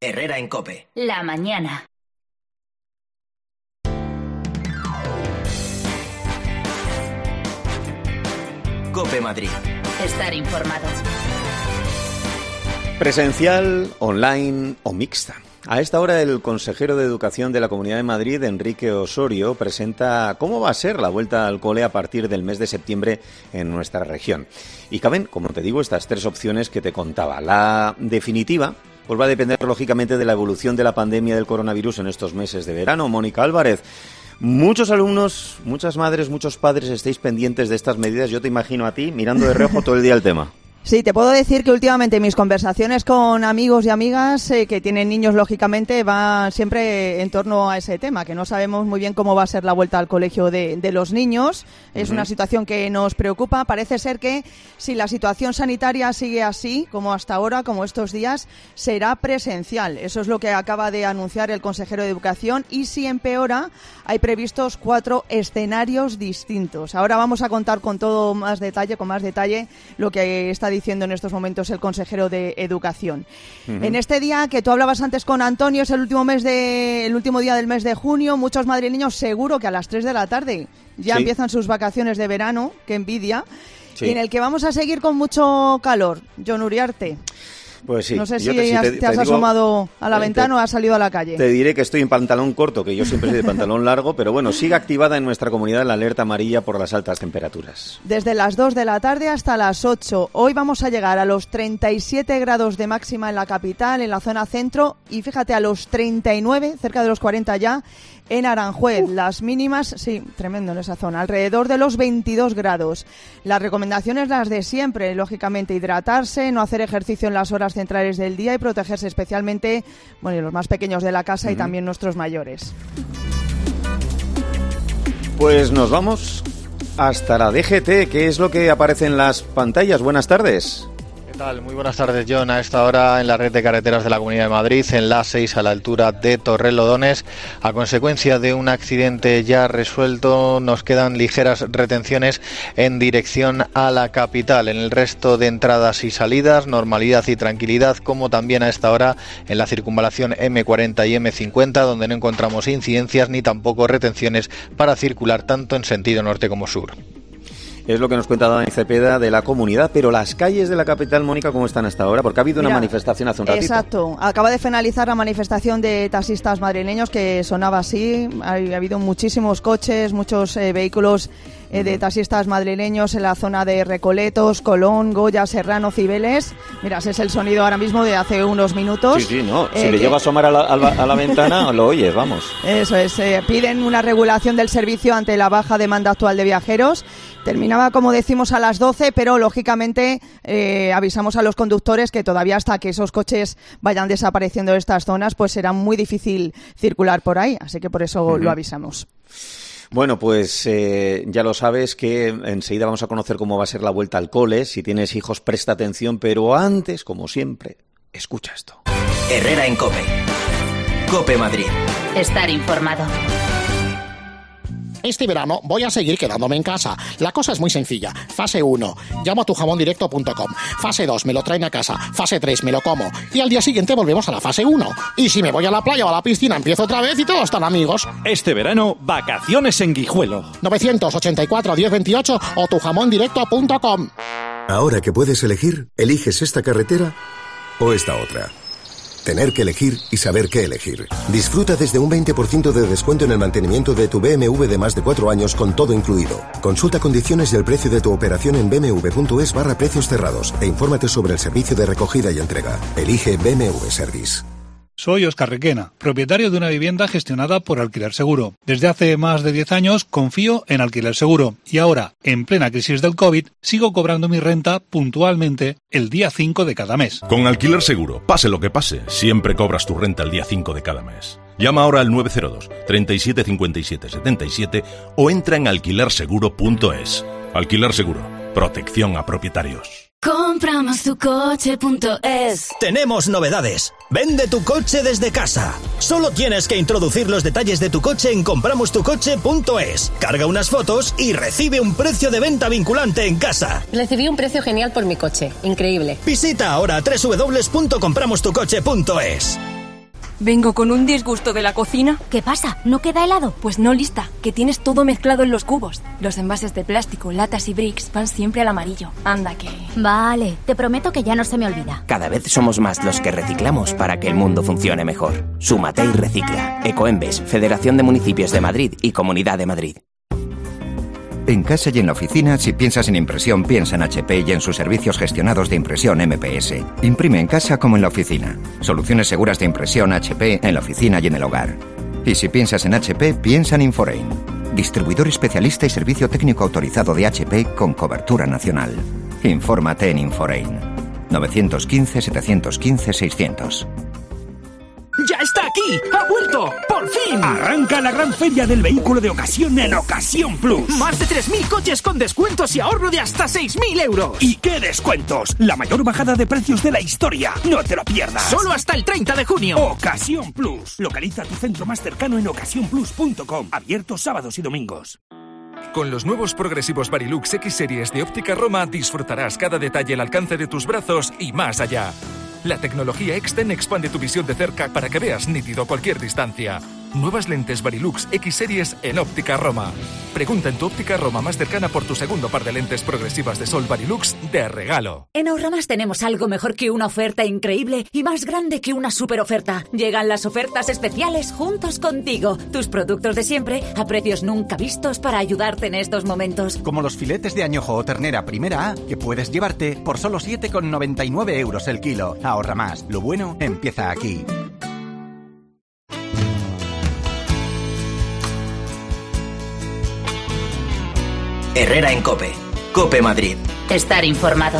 Herrera en COPE. La mañana. COPE Madrid. Estar informado. Presencial, online o mixta. A esta hora el consejero de Educación de la Comunidad de Madrid, Enrique Osorio, presenta cómo va a ser la vuelta al cole a partir del mes de septiembre en nuestra región. Y caben, como te digo, estas tres opciones que te contaba. La definitiva pues va a depender lógicamente de la evolución de la pandemia del coronavirus en estos meses de verano. Mónica Álvarez, muchos alumnos, muchas madres, muchos padres estáis pendientes de estas medidas. Yo te imagino a ti mirando de reojo todo el día el tema. Sí, te puedo decir que últimamente mis conversaciones con amigos y amigas que tienen niños, lógicamente, van siempre en torno a ese tema, que no sabemos muy bien cómo va a ser la vuelta al colegio de los niños. Es una situación que nos preocupa. Parece ser que si la situación sanitaria sigue así, como hasta ahora, como estos días, será presencial. Eso es lo que acaba de anunciar el consejero de Educación. Y si empeora, hay previstos 4 escenarios distintos. Ahora vamos a contar con más detalle lo que está diciendo en estos momentos el consejero de Educación. En este día que tú hablabas antes con Antonio, es el último día del mes de junio, muchos madrileños seguro que a las 3 de la tarde ya empiezan sus vacaciones de verano, qué envidia, y en el que vamos a seguir con mucho calor. Jon Uriarte. Pues sí. No sé si te has asomado a la ventana o has salido a la calle. Te diré que estoy en pantalón corto, que yo siempre soy de pantalón largo, pero bueno, sigue activada en nuestra comunidad la alerta amarilla por las altas temperaturas. Desde las 2 de la tarde hasta las 8. Hoy vamos a llegar a los 37 grados de máxima en la capital, en la zona centro, y fíjate, a los 39, cerca de los 40 ya, en Aranjuez. Las mínimas, sí, tremendo en esa zona, alrededor de los 22 grados. Las recomendaciones las de siempre, lógicamente, hidratarse, no hacer ejercicio en las horas centrales del día y protegerse especialmente, los más pequeños de la casa y también nuestros mayores. Pues nos vamos hasta la DGT, que es lo que aparece en las pantallas. Buenas tardes. ¿Qué tal? Muy buenas tardes, Jon. A esta hora en la red de carreteras de la Comunidad de Madrid, en la A6 a la altura de Torrelodones, a consecuencia de un accidente ya resuelto, nos quedan ligeras retenciones en dirección a la capital. En el resto de entradas y salidas, normalidad y tranquilidad, como también a esta hora en la circunvalación M40 y M50, donde no encontramos incidencias ni tampoco retenciones para circular tanto en sentido norte como sur. Es lo que nos cuenta Dani Cepeda de la comunidad, pero las calles de la capital, Mónica, ¿cómo están hasta ahora? Porque ha habido una manifestación hace un ratito. Exacto, acaba de finalizar la manifestación de taxistas madrileños que sonaba así. Ha habido muchísimos coches, muchos vehículos de taxistas madrileños en la zona de Recoletos, Colón, Goya, Serrano, Cibeles. Mira, ese es el sonido ahora mismo de hace unos minutos. Sí, no, si le lleva a asomar a la ventana, lo oyes, vamos. Eso es, piden una regulación del servicio ante la baja demanda actual de viajeros. Terminaba, como decimos, a las 12, pero lógicamente avisamos a los conductores que todavía hasta que esos coches vayan desapareciendo de estas zonas, pues será muy difícil circular por ahí, así que por eso lo avisamos. Bueno, pues ya lo sabes que enseguida vamos a conocer cómo va a ser la vuelta al cole. Si tienes hijos, presta atención, pero antes, como siempre, escucha esto. Herrera en COPE. COPE Madrid. Estar informado. Este verano voy a seguir quedándome en casa. La cosa es muy sencilla. Fase 1, llamo a tujamondirecto.com. Fase 2, me lo traen a casa. Fase 3, me lo como. Y al día siguiente volvemos a la fase 1. Y si me voy a la playa o a la piscina, empiezo otra vez y todos están amigos. Este verano, vacaciones en Guijuelo. 984 1028 o tujamondirecto.com. Ahora que puedes elegir, ¿eliges esta carretera o esta otra? Tener que elegir y saber qué elegir. Disfruta desde un 20% de descuento en el mantenimiento de tu BMW de más de 4 años con todo incluido. Consulta condiciones y el precio de tu operación en bmw.es/precios cerrados e infórmate sobre el servicio de recogida y entrega. Elige BMW Service. Soy Óscar Requena, propietario de una vivienda gestionada por Alquiler Seguro. Desde hace más de 10 años confío en Alquiler Seguro y ahora, en plena crisis del COVID, sigo cobrando mi renta puntualmente el día 5 de cada mes. Con Alquiler Seguro, pase lo que pase, siempre cobras tu renta el día 5 de cada mes. Llama ahora al 902 37 57 77 o entra en alquilerseguro.es. Alquiler Seguro, protección a propietarios. Compramostucoche.es. Tenemos novedades. Vende tu coche desde casa. Solo tienes que introducir los detalles de tu coche en compramostucoche.es. Carga unas fotos y recibe un precio de venta vinculante en casa. Recibí un precio genial por mi coche. Increíble. Visita ahora www.compramostucoche.es. Vengo con un disgusto de la cocina. ¿Qué pasa? ¿No queda helado? Pues no, lista, que tienes todo mezclado en los cubos. Los envases de plástico, latas y bricks van siempre al amarillo. Anda que... Vale, te prometo que ya no se me olvida. Cada vez somos más los que reciclamos para que el mundo funcione mejor. Súmate y recicla. Ecoembes, Federación de Municipios de Madrid y Comunidad de Madrid. En casa y en la oficina, si piensas en impresión, piensa en HP y en sus servicios gestionados de impresión MPS. Imprime en casa como en la oficina. Soluciones seguras de impresión HP en la oficina y en el hogar. Y si piensas en HP, piensa en Inforein. Distribuidor especialista y servicio técnico autorizado de HP con cobertura nacional. Infórmate en Inforein. 915-715-600. ¡Ya está aquí! ¡Ha vuelto! ¡Por fin! Arranca la gran feria del vehículo de ocasión en Ocasión Plus. Más de 3.000 coches con descuentos y ahorro de hasta 6.000 euros. ¿Y qué descuentos? La mayor bajada de precios de la historia. No te lo pierdas. Solo hasta el 30 de junio. Ocasión Plus. Localiza tu centro más cercano en ocasiónplus.com. Abierto sábados y domingos. Con los nuevos progresivos Varilux X Series de Óptica Roma disfrutarás cada detalle al alcance de tus brazos y más allá. La tecnología Exten expande tu visión de cerca para que veas nítido cualquier distancia. Nuevas lentes Varilux X Series en Óptica Roma. Pregunta en tu Óptica Roma más cercana por tu segundo par de lentes progresivas de sol Varilux de regalo. En Ahorramás tenemos algo mejor que una oferta increíble y más grande que una super oferta. Llegan las ofertas especiales juntos contigo. Tus productos de siempre a precios nunca vistos para ayudarte en estos momentos. Como los filetes de añojo o ternera primera A que puedes llevarte por solo 7,99 euros el kilo. Ahorramás. Lo bueno empieza aquí. Herrera en COPE. COPE Madrid. Estar informado.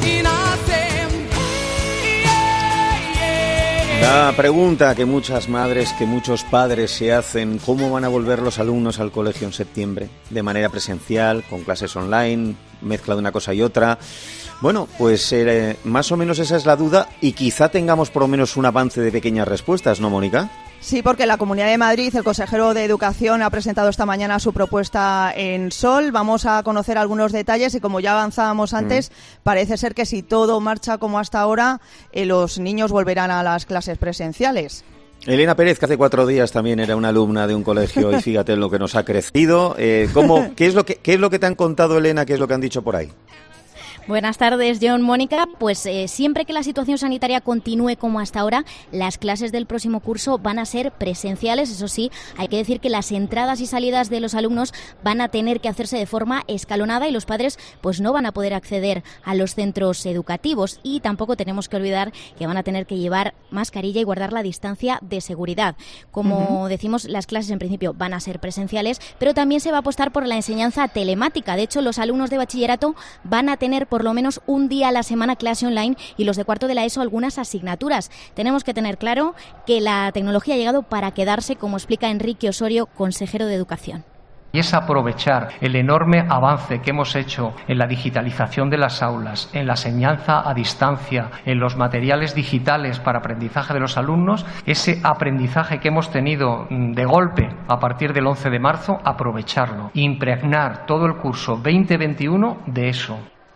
La pregunta que muchas madres, que muchos padres se hacen: ¿cómo van a volver los alumnos al colegio en septiembre? ¿De manera presencial, con clases online, mezcla de una cosa y otra? Bueno, pues más o menos esa es la duda y quizá tengamos por lo menos un avance de pequeñas respuestas, ¿no, Mónica? Sí, porque la Comunidad de Madrid, el consejero de Educación, ha presentado esta mañana su propuesta en Sol. Vamos a conocer algunos detalles y, como ya avanzábamos antes, parece ser que si todo marcha como hasta ahora, los niños volverán a las clases presenciales. Elena Pérez, que hace 4 días también era una alumna de un colegio y fíjate en lo que nos ha crecido. ¿Qué es lo que te han contado, Elena? ¿Qué es lo que han dicho por ahí? Buenas tardes, John, Mónica. Pues siempre que la situación sanitaria continúe como hasta ahora, las clases del próximo curso van a ser presenciales. Eso sí, hay que decir que las entradas y salidas de los alumnos van a tener que hacerse de forma escalonada y los padres pues no van a poder acceder a los centros educativos. Y tampoco tenemos que olvidar que van a tener que llevar mascarilla y guardar la distancia de seguridad. Como decimos, las clases en principio van a ser presenciales, pero también se va a apostar por la enseñanza telemática. De hecho, los alumnos de bachillerato van a tener por lo menos un día a la semana clase online y los de cuarto de la ESO algunas asignaturas. Tenemos que tener claro que la tecnología ha llegado para quedarse, como explica Enrique Osorio, consejero de Educación. Y es aprovechar el enorme avance que hemos hecho en la digitalización de las aulas, en la enseñanza a distancia, en los materiales digitales para aprendizaje de los alumnos, ese aprendizaje que hemos tenido de golpe a partir del 11 de marzo, aprovecharlo, impregnar todo el curso 2021 de eso.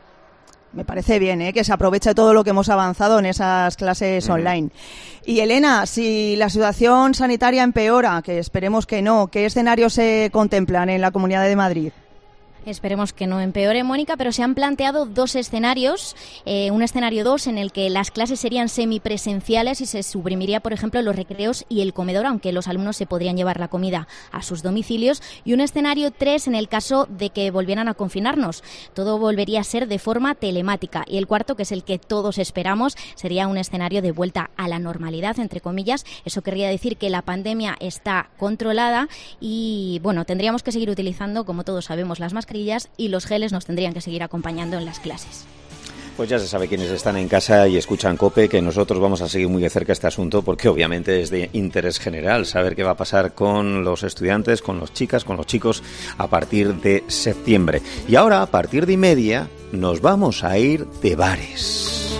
Me parece bien, que se aproveche todo lo que hemos avanzado en esas clases online. Y Elena, si la situación sanitaria empeora, que esperemos que no, ¿qué escenarios se contemplan en la Comunidad de Madrid? Esperemos que no empeore, Mónica, pero se han planteado 2 escenarios. Un escenario 2 en el que las clases serían semipresenciales y se suprimiría, por ejemplo, los recreos y el comedor, aunque los alumnos se podrían llevar la comida a sus domicilios. Y un escenario 3 en el caso de que volvieran a confinarnos. Todo volvería a ser de forma telemática. Y el cuarto, que es el que todos esperamos, sería un escenario de vuelta a la normalidad, entre comillas. Eso querría decir que la pandemia está controlada y, bueno, tendríamos que seguir utilizando, como todos sabemos, las mascarillas y los geles nos tendrían que seguir acompañando en las clases. Pues ya se sabe quienes están en casa y escuchan COPE que nosotros vamos a seguir muy de cerca este asunto porque obviamente es de interés general saber qué va a pasar con los estudiantes, con las chicas, con los chicos a partir de septiembre. Y ahora, a partir de 1:30, nos vamos a ir de bares.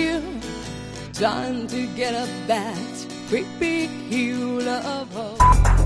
Trying to get up that great big hill of hope.